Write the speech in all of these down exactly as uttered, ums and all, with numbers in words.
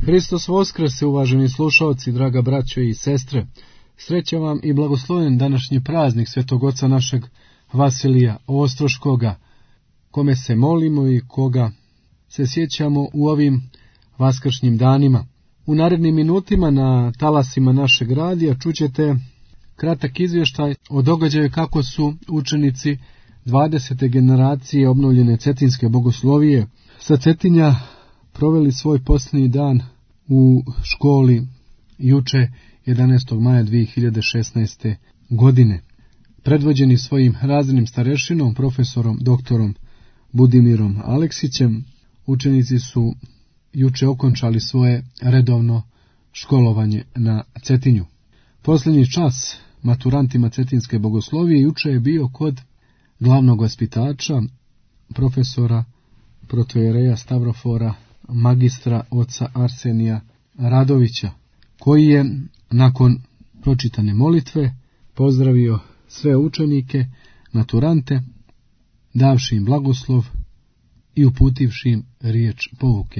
Hristos Voskrese, uvaženi slušalci, draga braćo i sestre. Sreća vam i blagosloven današnji praznik Svetog Oca našeg Vasilija Ostroškoga, kome se molimo i koga se sjećamo u ovim vaskršnjim danima. U narednim minutima na talasima našeg radija čućete kratak izvještaj o događaju kako su učenici dvadesete generacije obnovljene Cetinske bogoslovije sa Cetinja proveli svoj posljednji dan u školi juče jedanaestog maja dvije hiljade šesnaeste. godine. Predvođeni svojim razrednim starešinom, profesorom doktorom Budimirom Aleksićem, učenici su juče okončali svoje redovno školovanje na Cetinju. Posljednji čas maturantima Cetinske bogoslovije juče je bio kod glavnog vaspitača, profesora protojereja Stavrofora, magistra oca Arsenija Radovića, koji je nakon pročitane molitve pozdravio sve učenike, maturante, davši im blagoslov i uputivši im riječ pouke.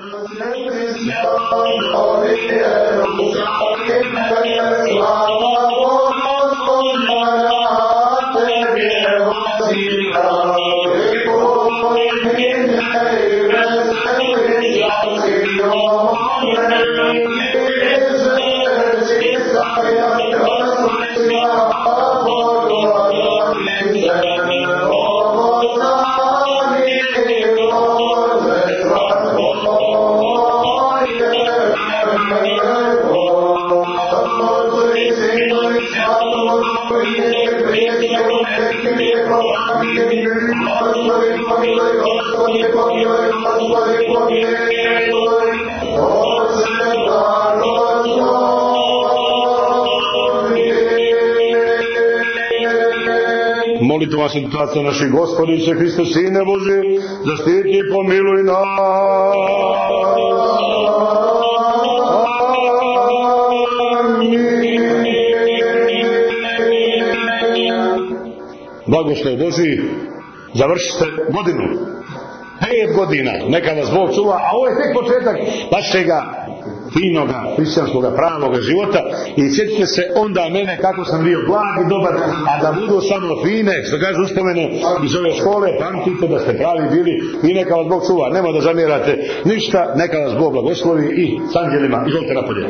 Molitva Svetoga našeg Gospodiće Hrista, Sine Boži, zaštiti i pomiluj nas. Blagoslov Boži, završite godinu. Pet godina, neka vas Bog čuva, a ovo je tek početak vašega finoga, hrišćanskoga, pravoga života i sjetite se onda mene kako sam bio blag i dobar, a da budu samo fine, što kaže uspomene iz ove škole, pamtite da ste pravi bili i neka vas Bog čuva, nema da zamjerate ništa, neka vas Bog blagoslovi i s anđelima, izvolite napolje.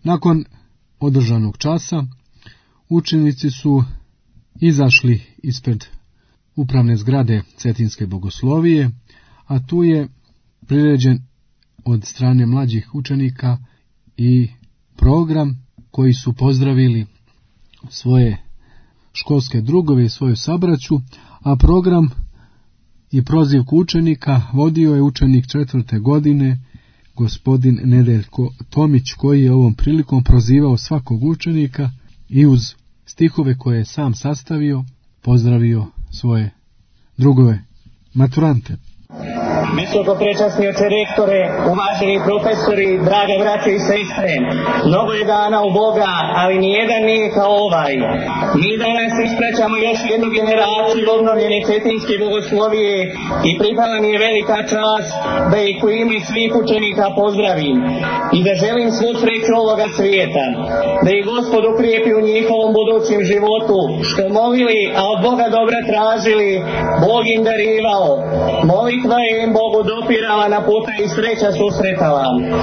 Nakon održanog časa, učenici su izašli ispred upravne zgrade Cetinske bogoslovije, a tu je priređen od strane mlađih učenika i program koji su pozdravili svoje školske drugove i svoju sabraću, a program i prozivku učenika vodio je učenik četvrte godine, gospodin Nedeljko Tomić, koji je ovom prilikom prozivao svakog učenika i uz stihove koje je sam sastavio, pozdravio svoje drugove maturante. Visoko prečasni oče rektore, uvaženi profesori, drage braće i sestre, mnogo je dana u Boga, ali nijedan nije kao ovaj. Mi danas ispraćamo još jednu generaciju obnovljene Cetinske bogoslovije i pripada mi je velika čast da ih u ime svih učenika pozdravim i da želim svu sreću ovoga svijeta, da ih Gospod ukrijepi u njihovom budućem životu, što molili, a od Boga dobra tražili, Bog im darivao. Molitva je im Bogu dopirala na puta i sreća susretala.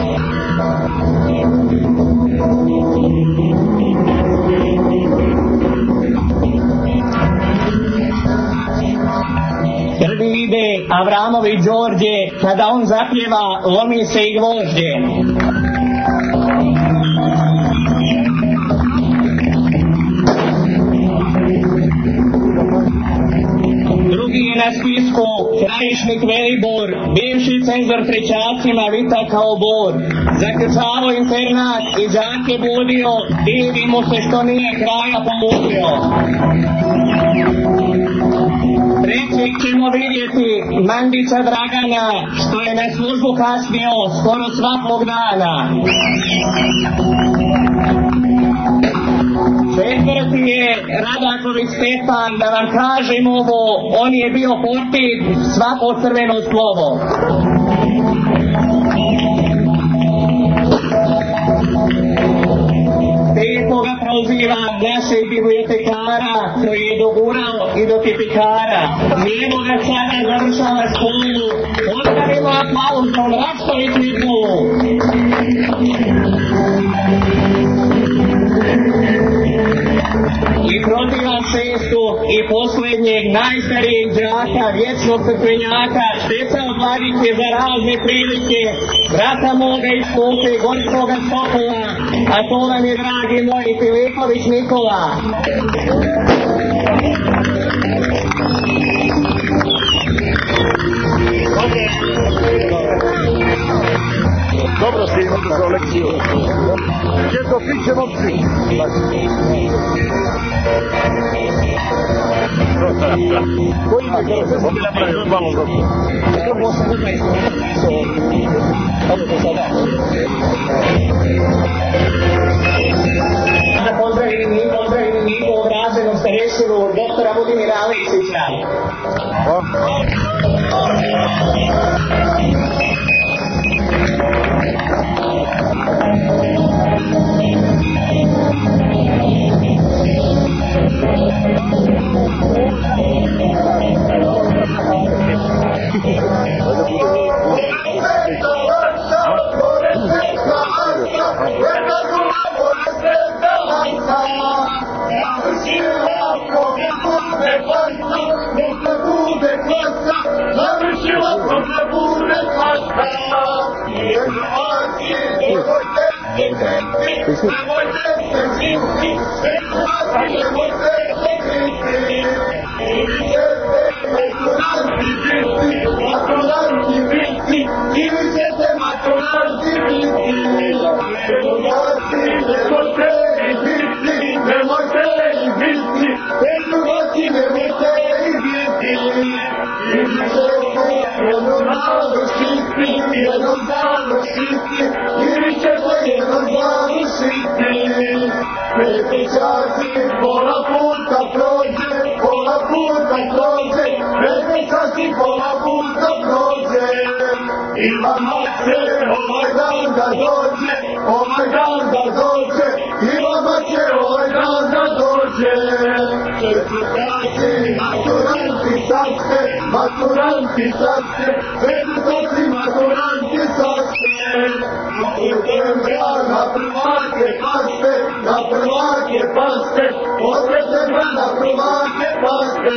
Prvi ide Avramović Đorđe, kada on zapjeva lomi se i gvožđe. Drugi je na spisku krajišnik Velibor, bivši cenzor trećacima vita kao bor. Zaključavao internat i đake budio, divi mu se što nije kraja pomutio. Trećeg ćemo vidjeti Mandića Dragana, što je na službu kasnio skoro svakog dana. Četvrti je Radaković Stefan, da vam kažem ovo, on je bio portir svako crveno slovo. Pekoga prozivam našeg bibliotekara, koji je dogurao i do tipikara. Nijemo ga sada završava školu, ostavimo aplauzom Rašković Nikolu. I protivan šestu i posljednjeg najstarijeg đaka, vječnog crkvenjaka, šteca od Vladiće za razne prilike, brata moga iz Kupe, Gorskoga Sokola, a to vam je, dragi moji, Filipović Nikola. Dobro ste im održao lekciju. Gdje to piće momci? Koji ima kada se sam napravio malo dobro? Kako sam jedna iskoristio? Kako to sada? Da pozdravim njih, pozdravim njihovom razrednom starešinu, doktora Budimira Aleksića. Maturanti saste, educati maturanti saste, putem brana prvake na prvake pate,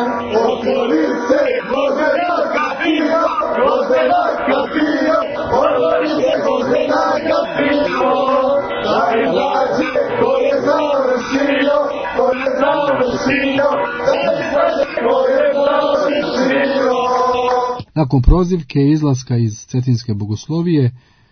otvori se Gvozdenaka pivo, Gvozdenaka pivo, otvori se Gvozdenaka pivo, daj mlađe ko je završio, ko je završio, daj mlađe ko je završio. Nakon prozivke i izlaska iz Cetinske bogoslovije,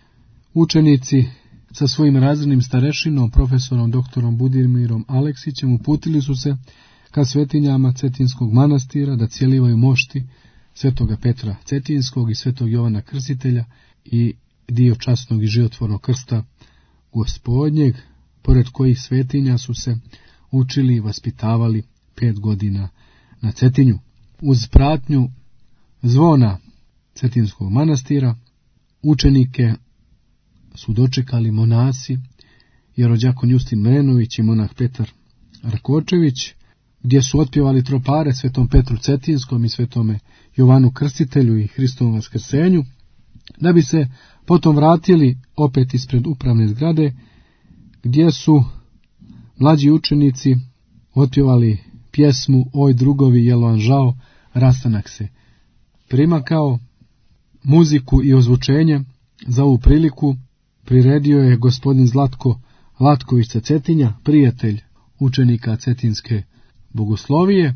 učenici sa svojim razrednim starešinom, profesorom doktorom Budimirom Aleksićem, uputili su se ka svetinjama Cetinskog manastira da cijelivaju mošti svetoga Petra Cetinskog i svetog Jovana Krstitelja i dio časnog i životvornog krsta Gospodnjeg, pored kojih svetinja su se učili i vaspitavali pet godina na Cetinju. Uz pratnju zvona Cetinskog manastira učenike su dočekali monasi, jerođakon Justin Mrenović i monah Petar Rakočević, gdje su otpjevali tropare svetom Petru Cetinskom i svetome Jovanu Krstitelju i Hristovom vaskrsenju, da bi se potom vratili opet ispred upravne zgrade, gdje su mlađi učenici otpjevali pjesmu Oj drugovi, jel vam žao, rastanak se primakao. Muziku i ozvučenje za ovu priliku priredio je gospodin Zlatko Latković sa Cetinja, prijatelj učenika Cetinske bogoslovije.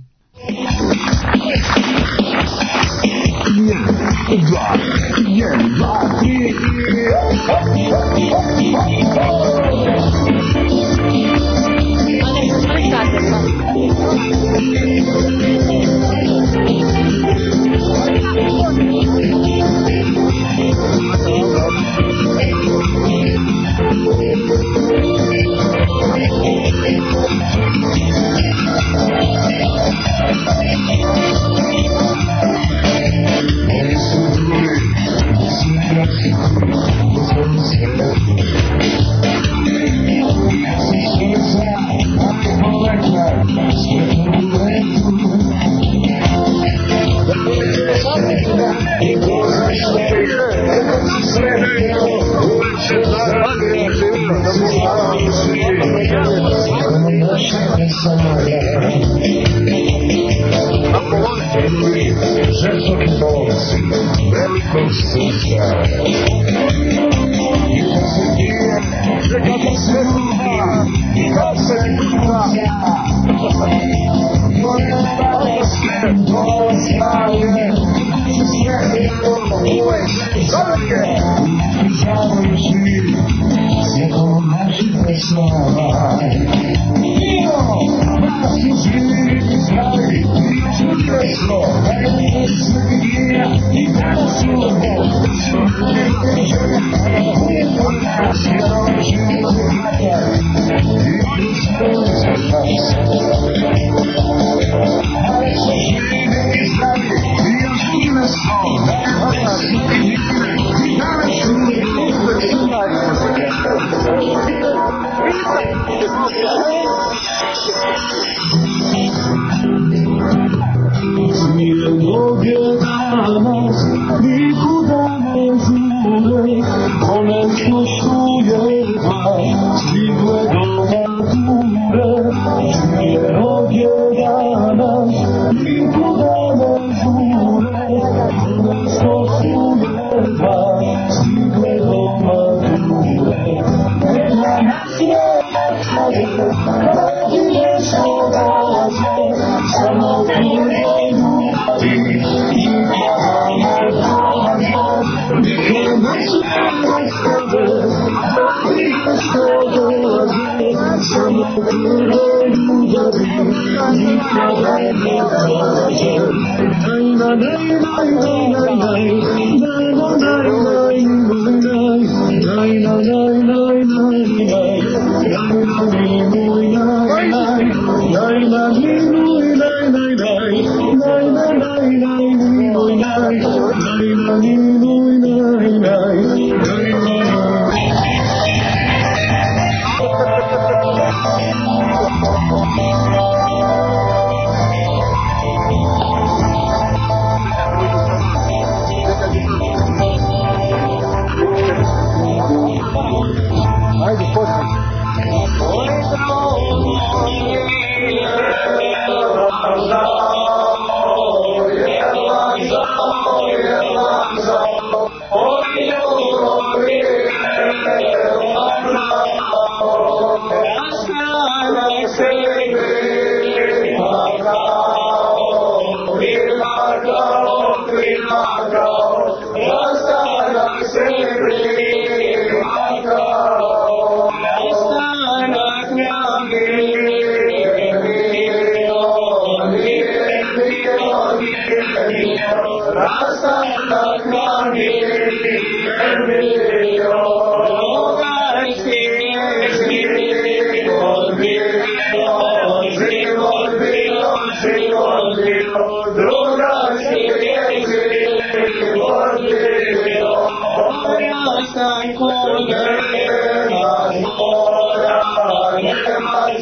Ajde, počni.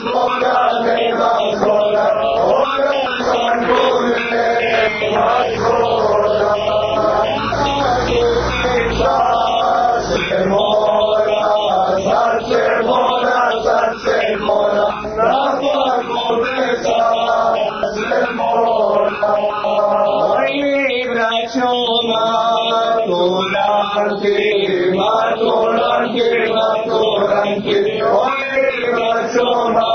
svoga, nema svoga, oga sam kune, majkoda. Srce mora, srce mora, srce mora, na plaku nesa, srce mora. Moji braćo maturanti, maturanti, maturanti, moji braćo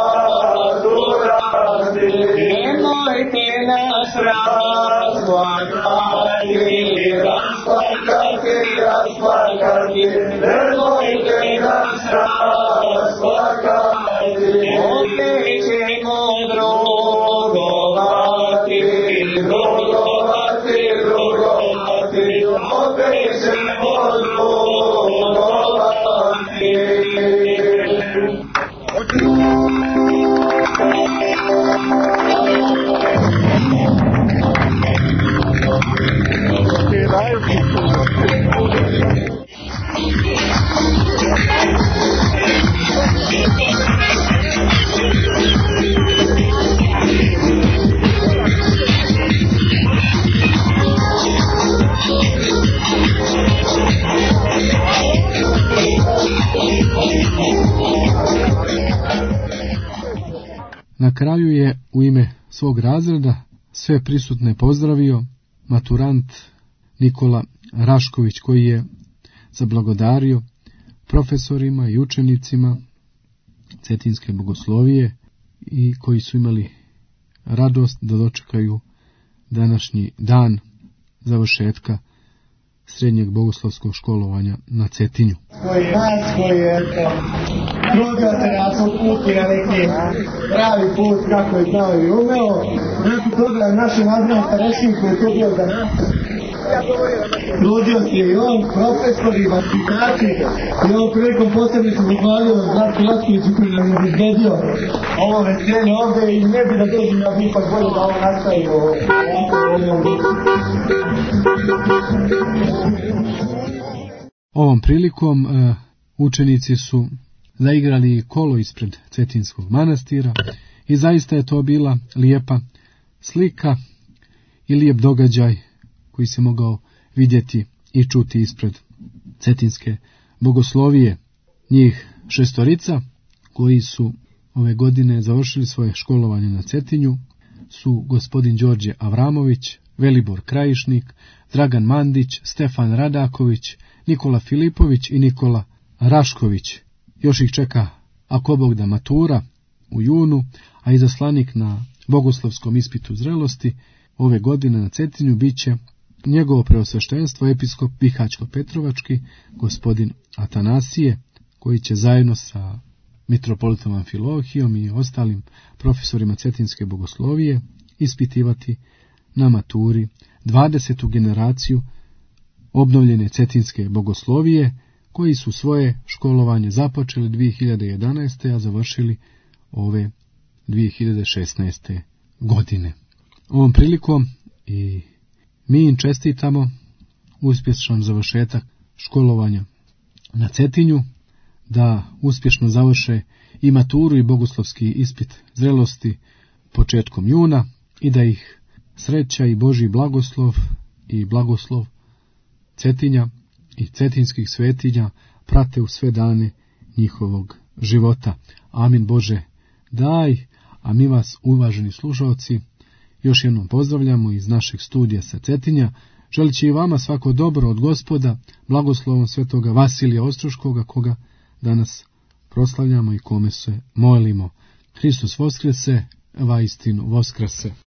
maturanti. Nemojte nas rasplakati, rasplakati, rasplakati, nemojte nas rasplakati. Opet ćemo drugovati, drugovati, drugovati, opet ćemo drugovati. Na kraju je u ime svog razreda sve prisutne pozdravio maturant Nikola Rašković, koji je zablagodario profesorima i učenicima Cetinske bogoslovije i koji su imali radost da dočekaju današnji dan završetka srednjeg bogoslovskog školovanja na Cetinju. Koji nas, koji je trudio se nas uputi na neki pravi put kako je znao i umeo. Nakon toga naši nadređeni starešin koji je to bio za nas. Trudio se i on, profesori, vaspitači, i ovom prilikom posebno sam zahvalio Zlatku Latkoviću koji nam je izvedio ovo veselje ovdje i ne bi da dođem, ja bi ipak bolje da ovo nastavi ovo. Ovom prilikom uh, učenici su zaigrali kolo ispred Cetinskog manastira i zaista je to bila lijepa slika i lijep događaj koji se mogao vidjeti i čuti ispred Cetinske bogoslovije. Njih šestorica koji su ove godine završili svoje školovanje na Cetinju su gospodin Đorđe Avramović, Velibor Krajišnik, Dragan Mandić, Stefan Radaković, Nikola Filipović i Nikola Rašković. Još ih čeka, ako Bog da, matura u junu, a izaslanik na bogoslovskom ispitu zrelosti ove godine na Cetinju bit će njegovo preosveštenstvo episkop Bihaćko-Petrovački, gospodin Atanasije, koji će zajedno sa mitropolitom Amfilohijom i ostalim profesorima Cetinske bogoslovije ispitivati na maturi dvadesetu generaciju obnovljene Cetinske bogoslovije, koji su svoje školovanje započeli dvije hiljade jedanaeste. a završili ove dvije hiljade šesnaeste. godine. Ovom prilikom i mi im čestitamo uspješan završetak školovanja na Cetinju, da uspješno završe i maturu i bogoslovski ispit zrelosti početkom juna i da ih sreća i Božji blagoslov i blagoslov Cetinja i cetinskih svetinja prate u sve dane njihovog života. Amin Bože daj, a mi vas, uvaženi slušalci, još jednom pozdravljamo iz našeg studija sa Cetinja, želići i vama svako dobro od Gospoda, blagoslovom svetoga Vasilija Ostroškoga, koga danas proslavljamo i kome se molimo. Hristos voskrese, vaistinu voskrese.